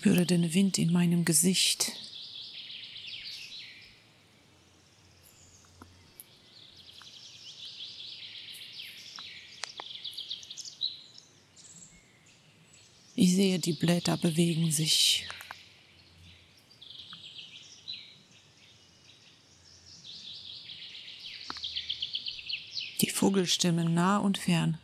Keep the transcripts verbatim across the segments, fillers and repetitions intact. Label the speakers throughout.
Speaker 1: Spüre den Wind in meinem Gesicht. Ich sehe, die Blätter bewegen sich. Die Vogelstimmen nah und fern.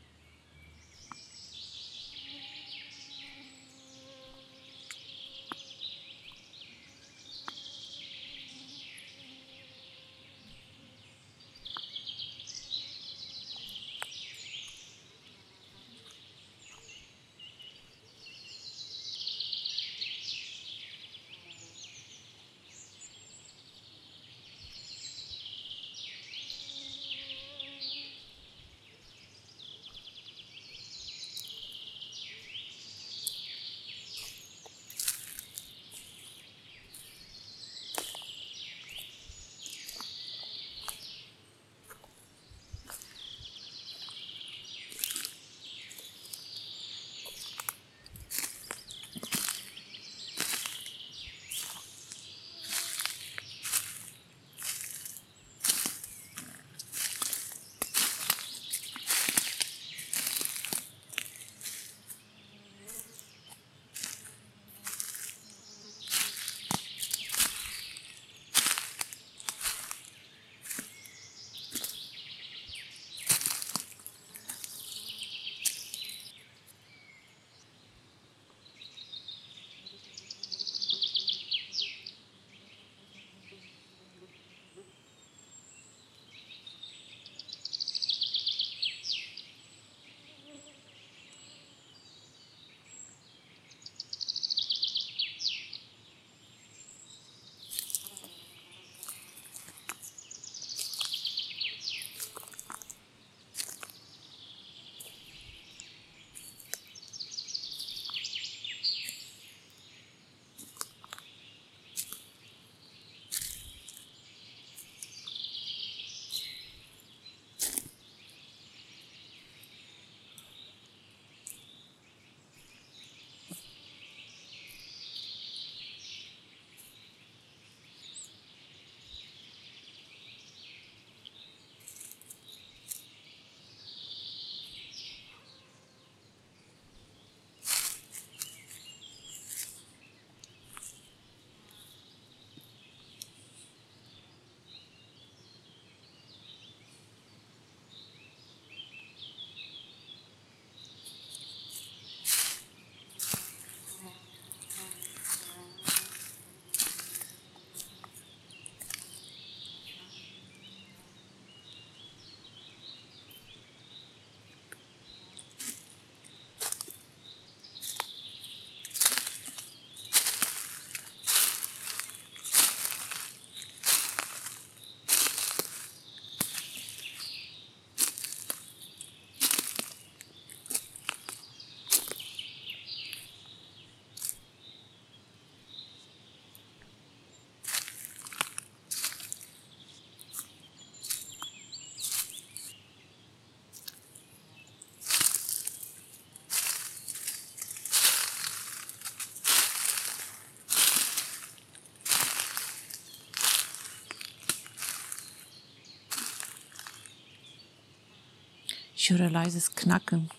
Speaker 1: Ich höre leises Knacken.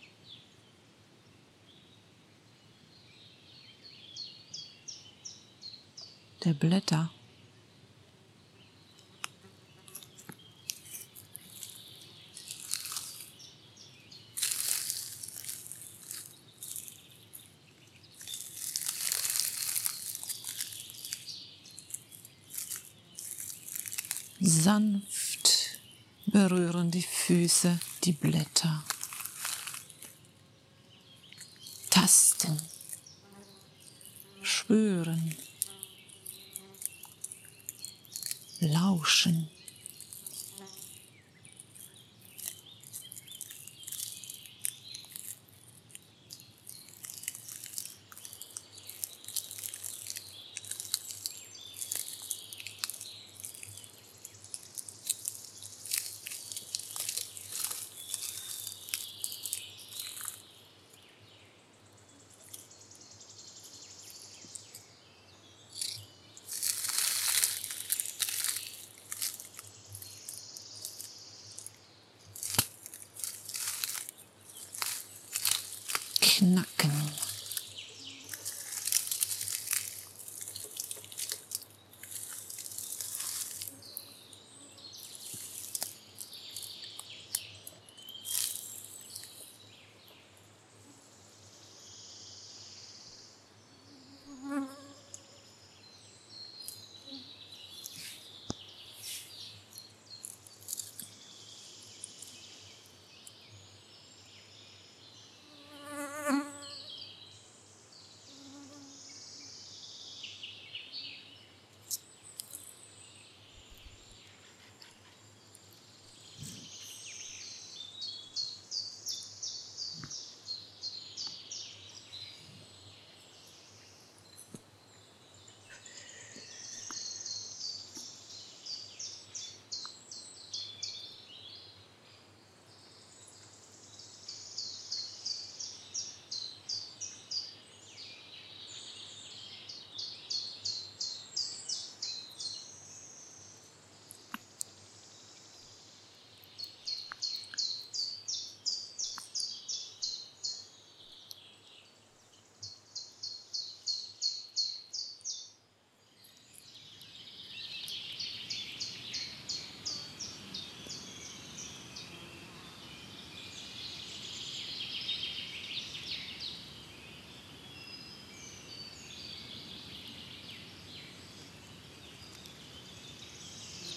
Speaker 1: Der Blätter. Sanft berühren die Füße die Blätter. Tasten, spüren, lauschen.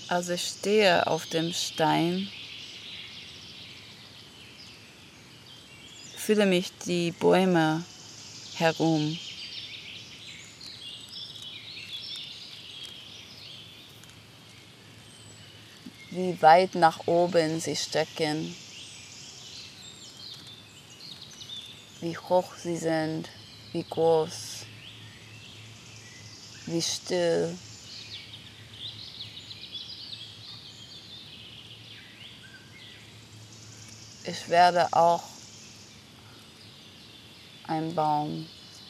Speaker 2: Als ich stehe auf dem Stein, fühle mich die Bäume herum. Wie weit nach oben sie stecken, wie hoch sie sind, wie groß, wie still. Ich werde auch ein Baum.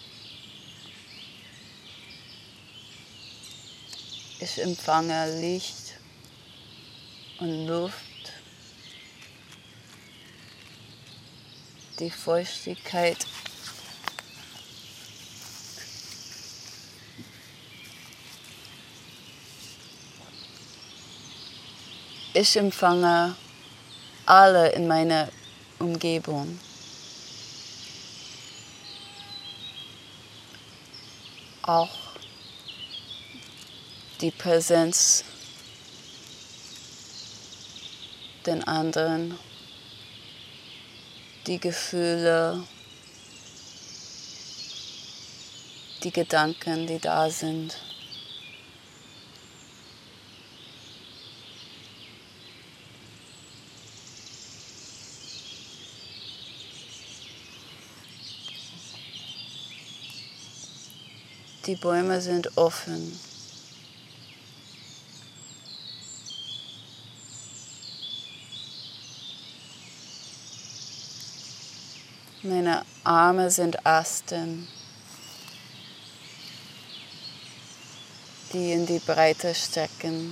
Speaker 2: Ich empfange Licht und Luft, die Feuchtigkeit. Ich empfange alle in meiner Umgebung. Auch die Präsenz den anderen, die Gefühle, die Gedanken, die da sind. Die Bäume sind offen. Meine Arme sind Asten, die in die Breite stecken.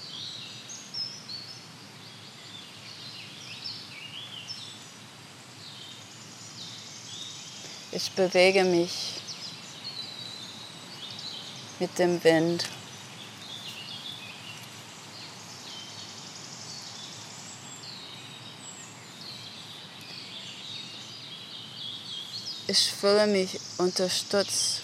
Speaker 2: Ich bewege mich mit dem Wind. Ich fühle mich unterstützt.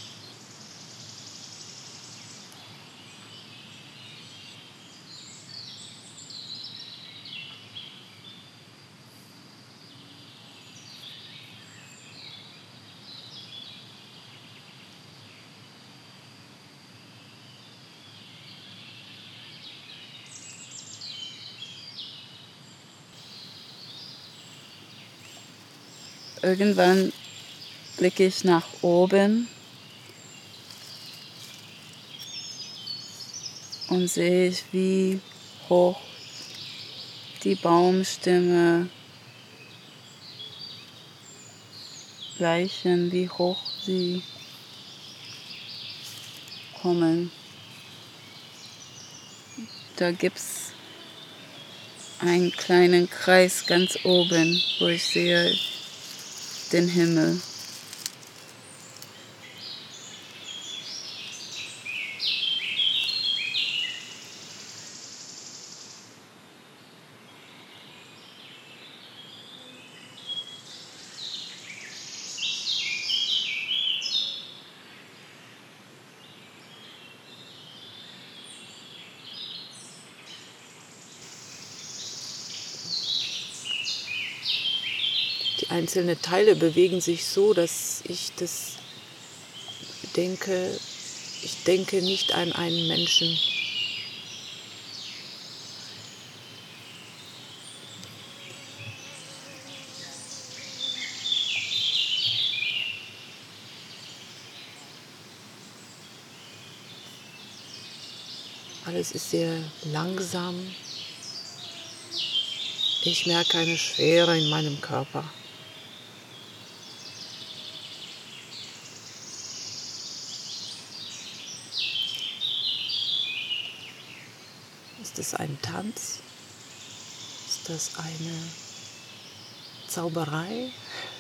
Speaker 2: Irgendwann blicke ich nach oben und sehe ich, wie hoch die Baumstämme reichen, wie hoch sie kommen. Da gibt es einen kleinen Kreis ganz oben, wo ich sehe den Himmel.
Speaker 1: Die einzelnen Teile bewegen sich so, dass ich das denke, ich denke nicht an einen Menschen. Alles ist sehr langsam. Ich merke eine Schwere in meinem Körper. Ist das ein Tanz? Ist das eine Zauberei?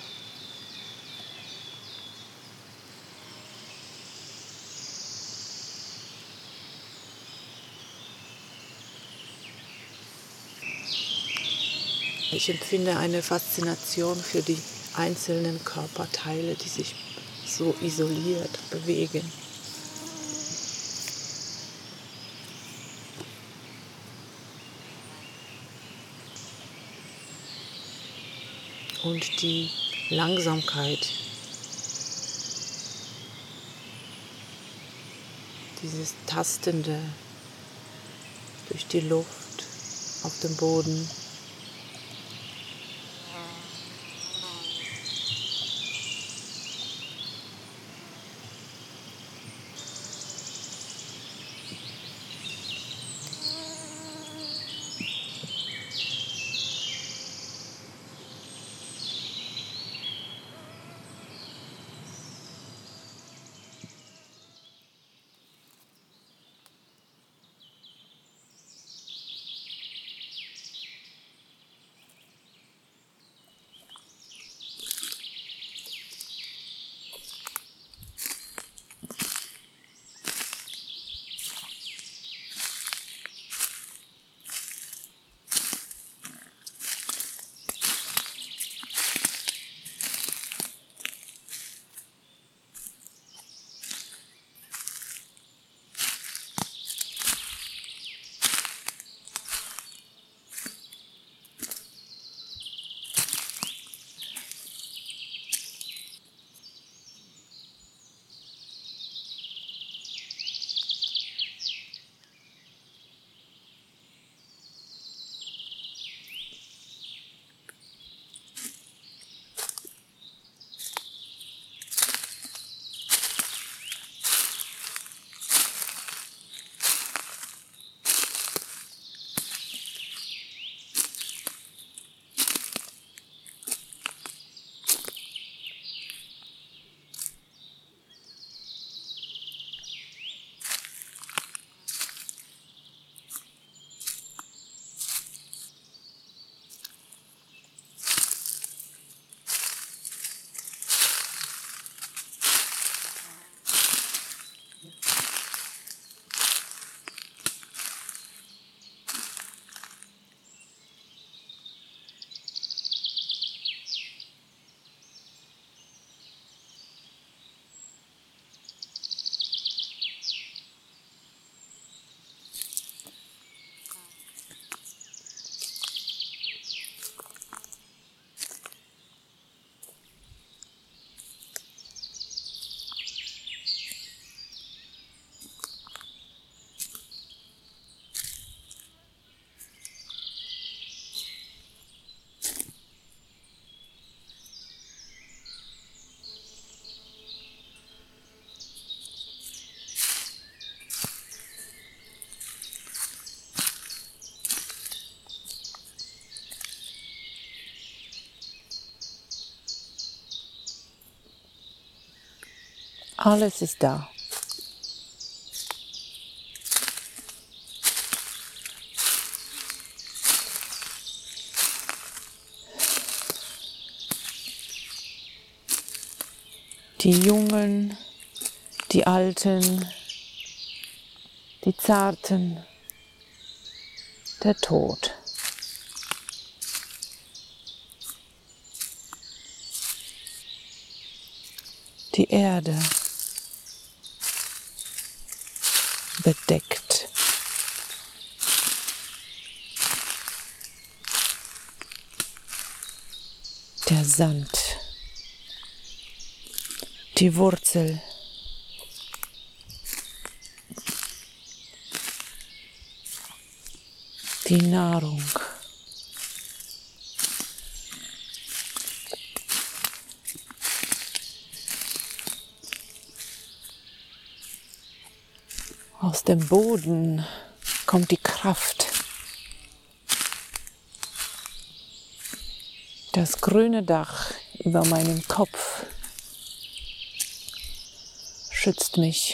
Speaker 1: Ich empfinde eine Faszination für die einzelnen Körperteile, die sich so isoliert bewegen. und die Langsamkeit, dieses Tastende durch die Luft auf dem Boden. Alles ist da. Die Jungen, die Alten, die Zarten, der Tod. Die Erde bedeckt. Der Sand. Die Wurzel. Die Nahrung. Aus dem Boden kommt die Kraft. Das grüne Dach über meinem Kopf schützt mich.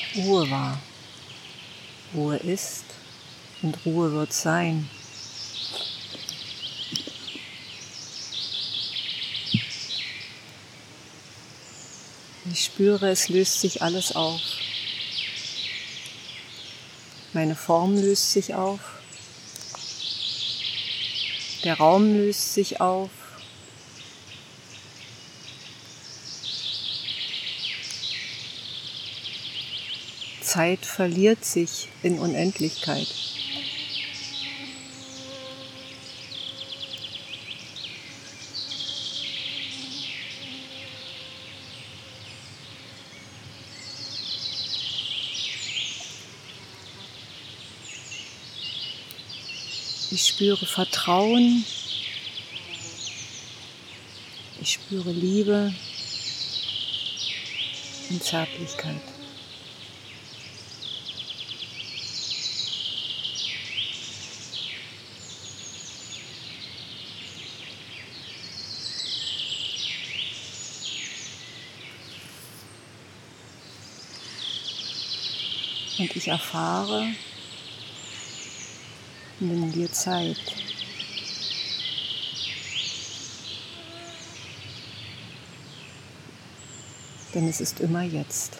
Speaker 1: Ruhe wahr. Ruhe ist und Ruhe wird sein. Ich spüre, es löst sich alles auf. Meine Form löst sich auf. Der Raum löst sich auf. Zeit verliert sich in Unendlichkeit. Ich spüre Vertrauen, ich spüre Liebe und Zärtlichkeit. Und ich erfahre, nimm dir Zeit. Denn es ist immer jetzt.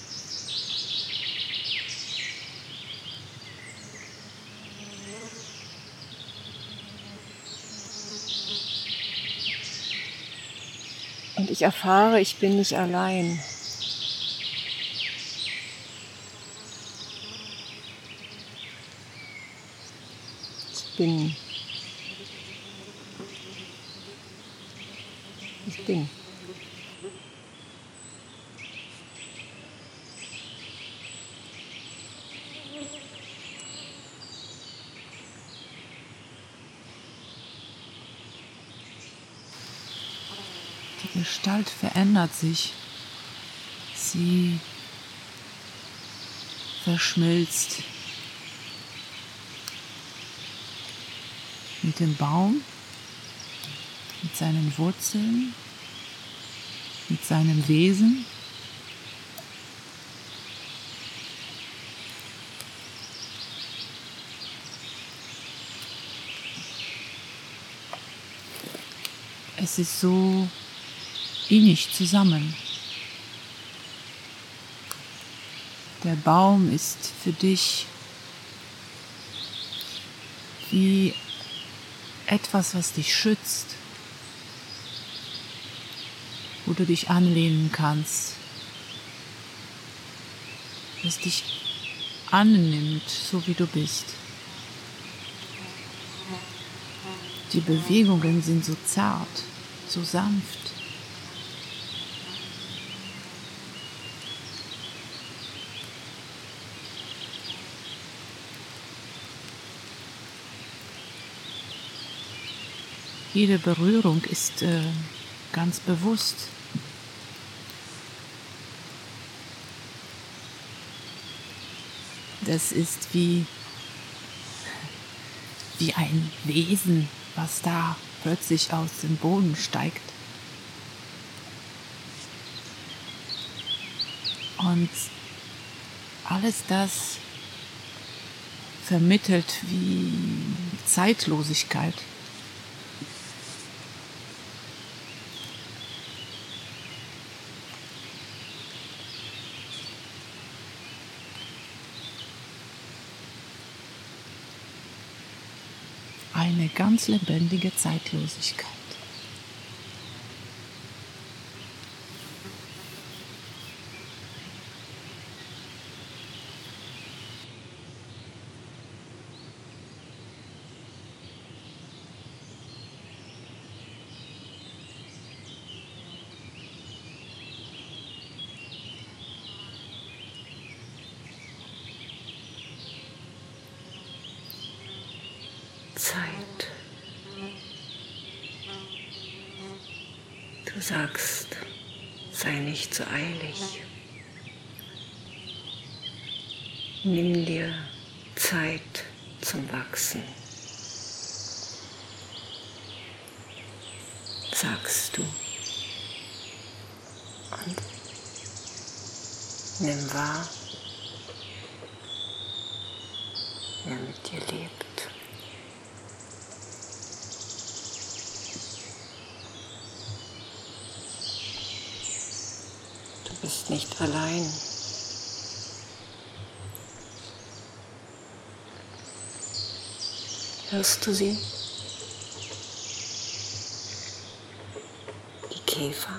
Speaker 1: Und ich erfahre, ich bin nicht allein. Ich bin. Ich bin.
Speaker 3: Die Gestalt verändert sich. Sie verschmilzt mit dem Baum, mit seinen Wurzeln, mit seinem Wesen. Es ist so innig zusammen. Der Baum ist für dich wie etwas, was dich schützt, wo du dich anlehnen kannst, was dich annimmt, so wie du bist. Die Bewegungen sind so zart, so sanft. Jede Berührung ist äh, ganz bewusst. Das ist wie, wie ein Wesen, was da plötzlich aus dem Boden steigt. Und alles das vermittelt wie Zeitlosigkeit. Eine ganz lebendige Zeitlosigkeit.
Speaker 1: Zeit. Du sagst, sei nicht so eilig. Nimm dir Zeit zum Wachsen. Sagst du. Und nimm wahr,
Speaker 4: der mit dir lebt. Du bist nicht allein. Hörst du sie? Die Käfer.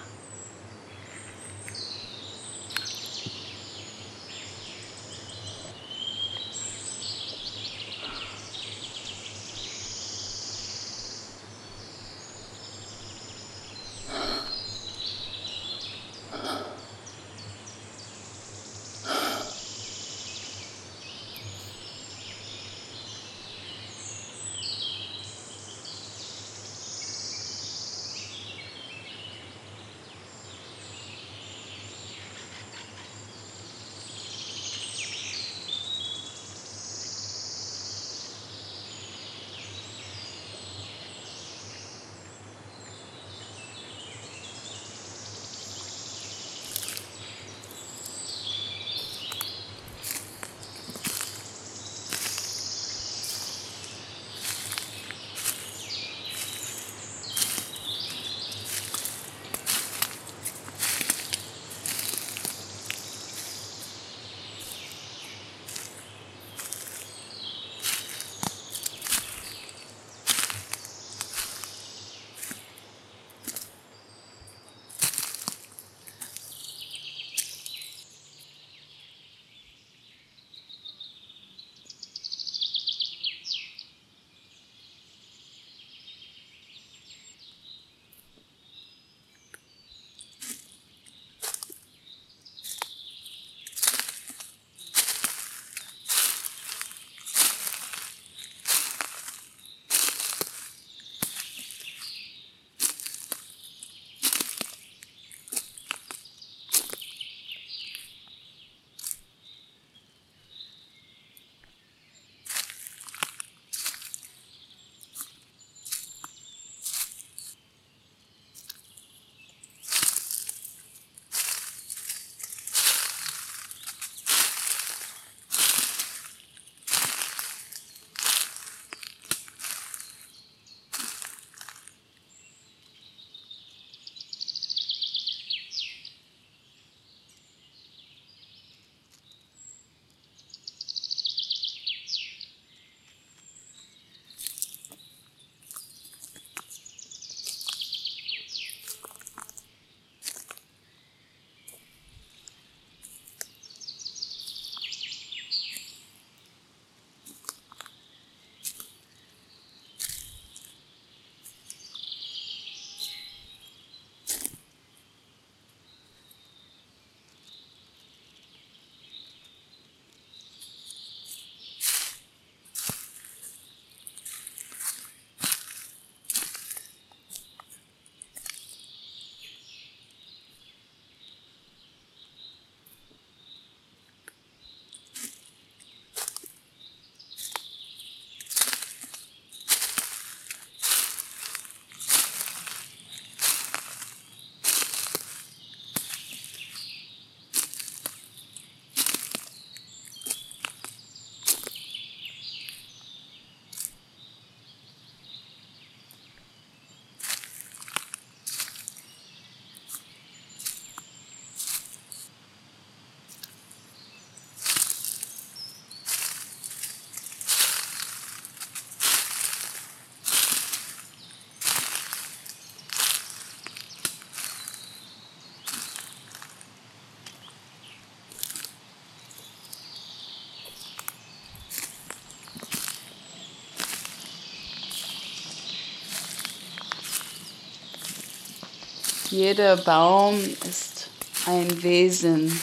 Speaker 2: Jeder Baum ist ein Wesen.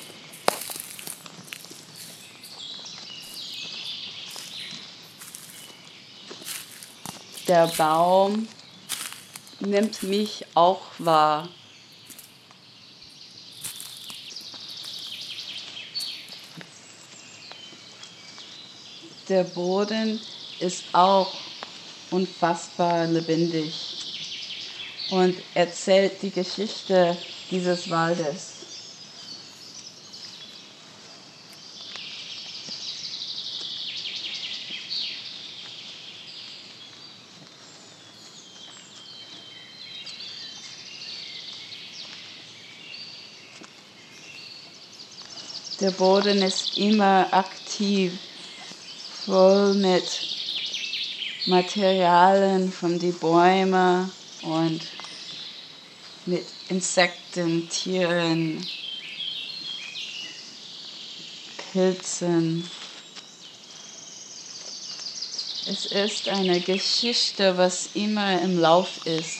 Speaker 2: Der Baum nimmt mich auch wahr. Der Boden ist auch unfassbar lebendig und erzählt die Geschichte dieses Waldes. Der Boden ist immer aktiv, voll mit Materialien von den Bäumen und mit Insekten, Tieren, Pilzen. Es ist eine Geschichte, was immer im Lauf ist.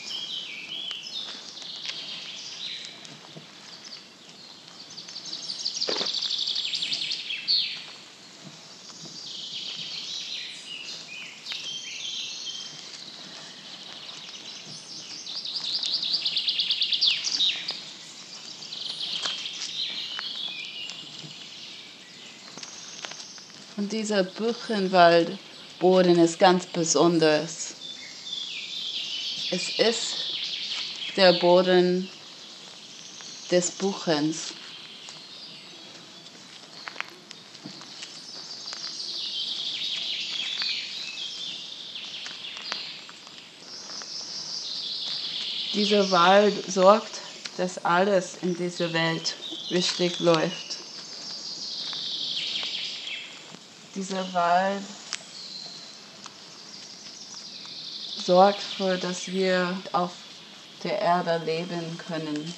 Speaker 2: Und dieser Buchenwaldboden ist ganz besonders. Es ist der Boden des Buchens. Dieser Wald sorgt, dass alles in dieser Welt richtig läuft. Dieser Wald sorgt dafür, dass wir auf der Erde leben können.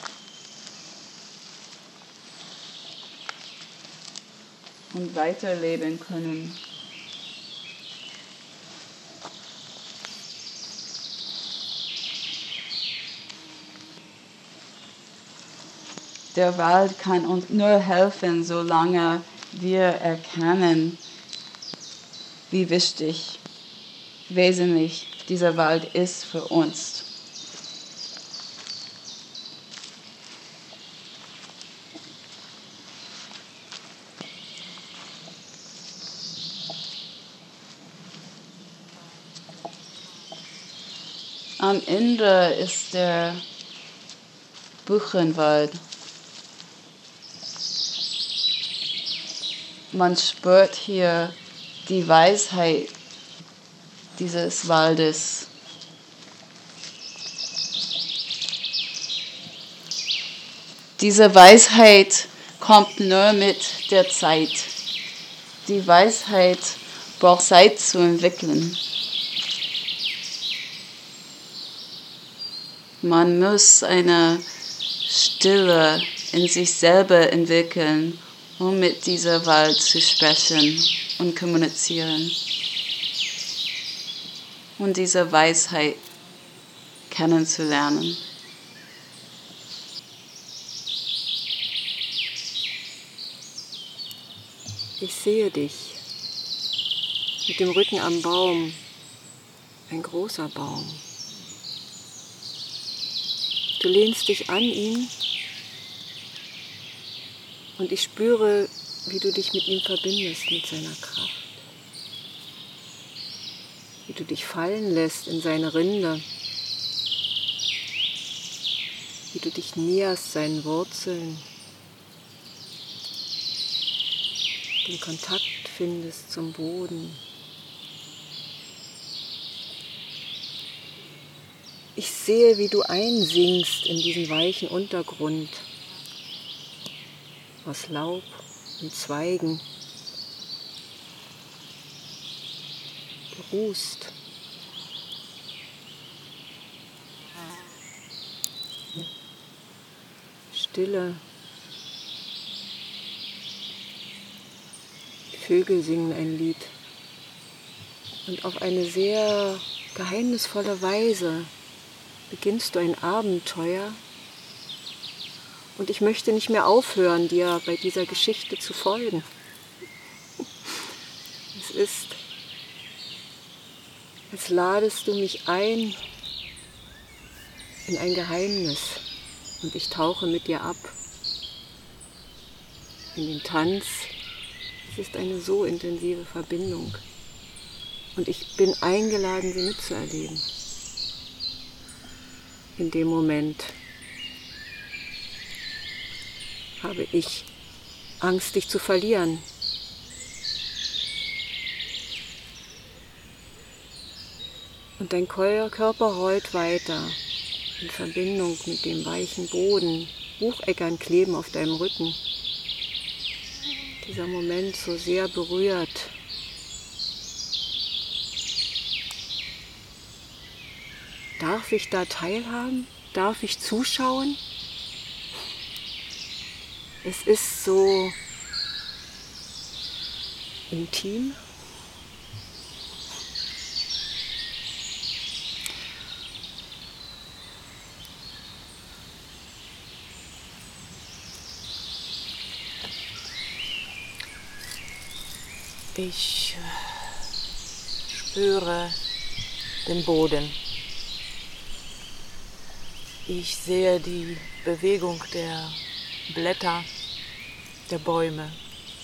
Speaker 2: Und weiterleben können. Der Wald kann uns nur helfen, solange wir erkennen, wie wichtig, wesentlich dieser Wald ist für uns. Am Ende ist der Buchenwald. Man spürt hier die Weisheit dieses Waldes. Diese Weisheit kommt nur mit der Zeit. Die Weisheit braucht Zeit zu entwickeln. Man muss eine Stille in sich selber entwickeln, um mit dieser Wald zu sprechen und kommunizieren. Und diese Weisheit kennenzulernen.
Speaker 1: Ich sehe dich mit dem Rücken am Baum, ein großer Baum. Du lehnst dich an ihn und ich spüre, wie du dich mit ihm verbindest, mit seiner Kraft. Wie du dich fallen lässt in seine Rinde. Wie du dich näherst seinen Wurzeln. Den Kontakt findest zum Boden. Ich sehe, wie du einsinkst in diesen weichen Untergrund aus Laub und Zweigen. Du ruhst. Stille. Die Vögel singen ein Lied. Und auf eine sehr geheimnisvolle Weise beginnst du ein Abenteuer. Und ich möchte nicht mehr aufhören, dir bei dieser Geschichte zu folgen. Es ist, als ladest du mich ein in ein Geheimnis und ich tauche mit dir ab in den Tanz. Es ist eine so intensive Verbindung und ich bin eingeladen, sie mitzuerleben. In dem Moment habe ich Angst, dich zu verlieren. Und dein Körper rollt weiter in Verbindung mit dem weichen Boden. Bucheckern kleben auf deinem Rücken. dieser Moment so sehr berührt. Darf ich da teilhaben? Darf ich zuschauen? Es ist so intim. Ich spüre den Boden. Ich sehe die Bewegung der Blätter, der Bäume.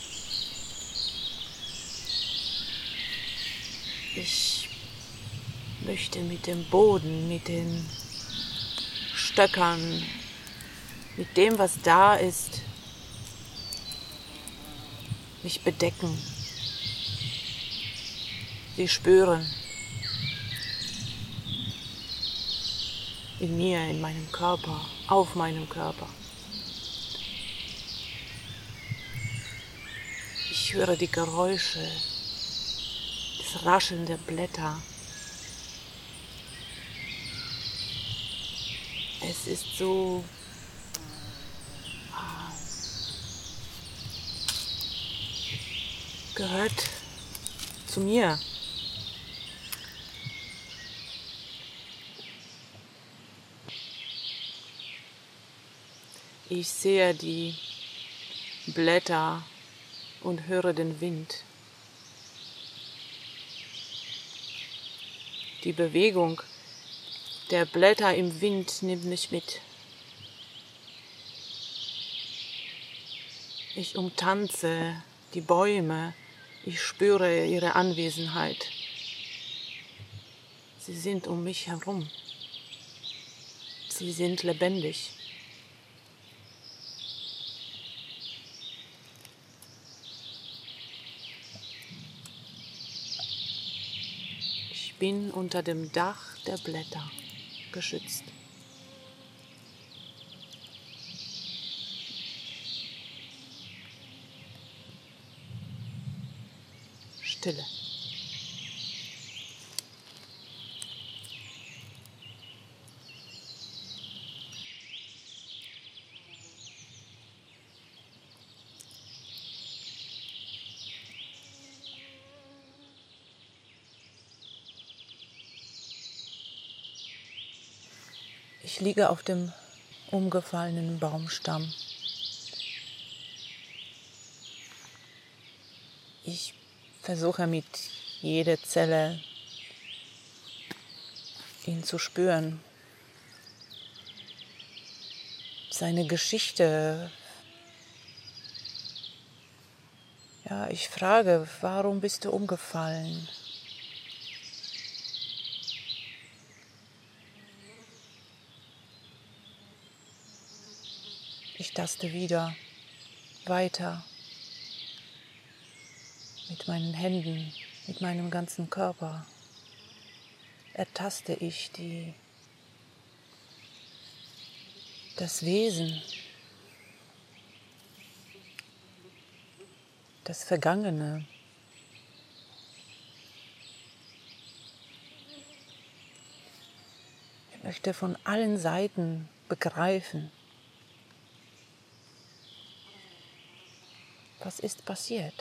Speaker 1: Ich möchte mit dem Boden, mit den Stöckern, mit dem, was da ist, mich bedecken. Sie spüren in mir, in meinem Körper, auf meinem Körper. Ich höre die Geräusche, das Rascheln der Blätter. Es ist so ah, gehört zu mir. Ich sehe die Blätter und höre den Wind. Die Bewegung der Blätter im Wind nimmt mich mit. Ich umtanze die Bäume, ich spüre ihre Anwesenheit. Sie sind um mich herum. Sie sind lebendig. Ich bin unter dem Dach der Blätter geschützt. Stille. Ich liege auf dem umgefallenen Baumstamm. Ich versuche mit jeder Zelle ihn zu spüren. Seine Geschichte. Ja, ich frage, warum bist du umgefallen? Ich taste wieder weiter mit meinen Händen, mit meinem ganzen Körper. Ertaste ich die, das Wesen, das Vergangene. Ich möchte von allen Seiten begreifen, was ist passiert.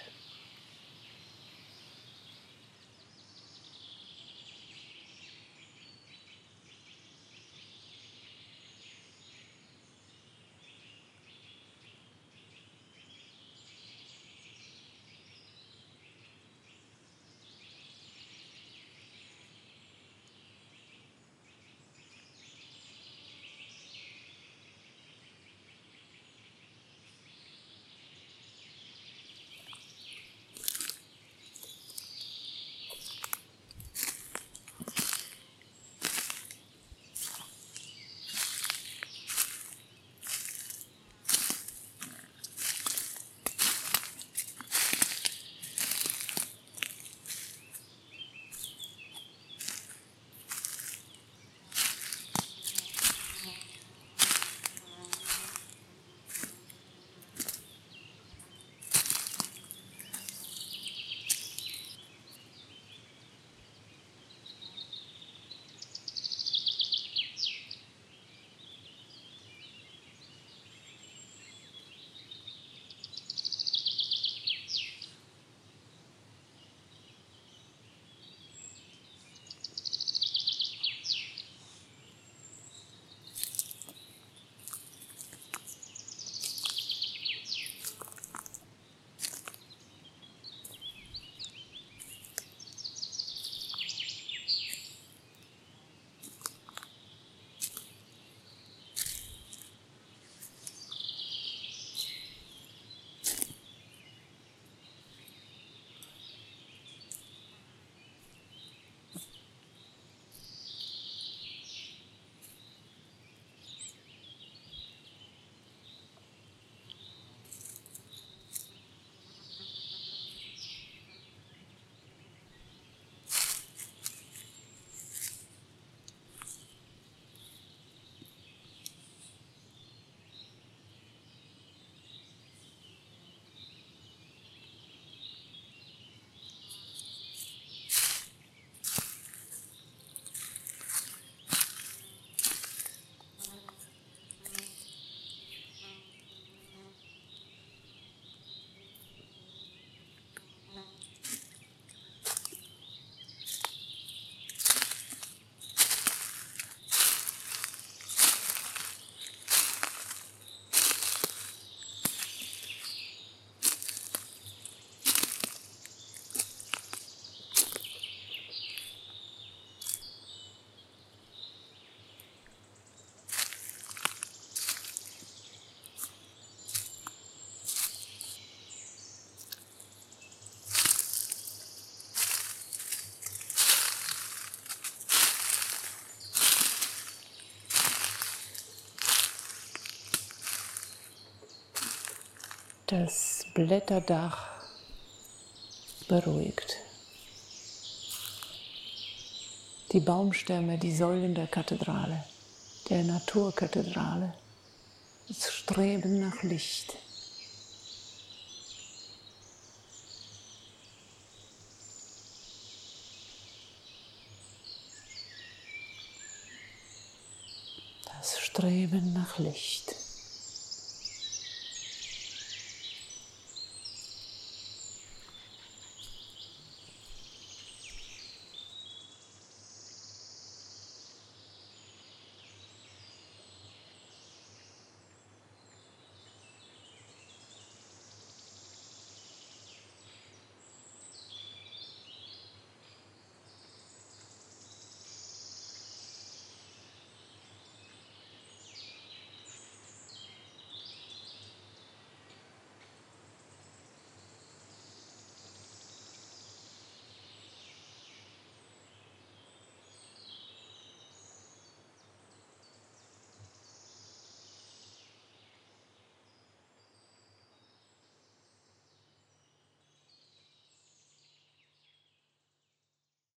Speaker 4: Das Blätterdach beruhigt. Die Baumstämme, die Säulen der Kathedrale, der Naturkathedrale, das Streben nach Licht. Das Streben nach Licht.